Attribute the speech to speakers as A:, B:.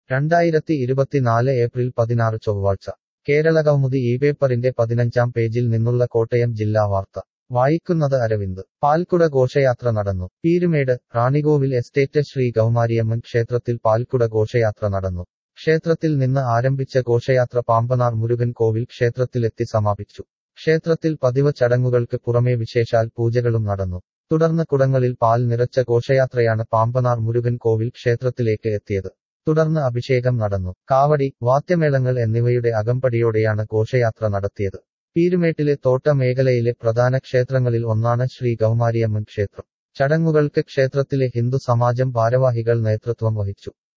A: 2024 April 16 ചൊവ്വാഴ്ച കേരളകൗമുദി ഈ പേപ്പറിന്റെ 15-ാം പേജിൽ നിന്നുള്ള കോട്ടയം ജില്ലാ വാർത്ത വായിക്കുന്നത് അരവിന്ദ്. പാൽക്കുട ഘോഷയാത്ര നടന്നു. പീരുമേട്. റാണികോവിൽ എസ്റ്റേറ്റ് ശ്രീ ഗൗമാരിയമ്മൻ ക്ഷേത്രത്തിൽ പാൽക്കുട ഘോഷയാത്ര നടന്നു. ക്ഷേത്രത്തിൽ നിന്ന് ആരംഭിച്ച ഘോഷയാത്ര പാമ്പനാർ മുരുകൻ കോവിൽ ക്ഷേത്രത്തിലെത്തി സമാപിച്ചു. ക്ഷേത്രത്തിൽ പതിവ് ചടങ്ങുകൾക്ക് പുറമെ വിശേഷാൽ പൂജകളും നടന്നു. തുടർന്ന് കുടങ്ങളിൽ പാൽ നിറച്ച ഘോഷയാത്രയാണ് പാമ്പനാർ മുരുകൻ കോവിൽ ക്ഷേത്രത്തിലേക്ക് എത്തിയത്. തുടർന്ന് അഭിഷേകം നടന്നു. കാവടി, വാദ്യമേളങ്ങൾ എന്നിവയുടെ അകമ്പടിയോടെയാണ് ഘോഷയാത്ര നടത്തിയത്. പീരുമേട്ടിലെ തോട്ട മേഖലയിലെ പ്രധാന ക്ഷേത്രങ്ങളിൽ ഒന്നാണ് ശ്രീ ഗൗമാരിയമ്മൻ ക്ഷേത്രം. ചടങ്ങുകൾക്ക് ക്ഷേത്രത്തിലെ ഹിന്ദു സമാജം ഭാരവാഹികൾ നേതൃത്വം വഹിച്ചു.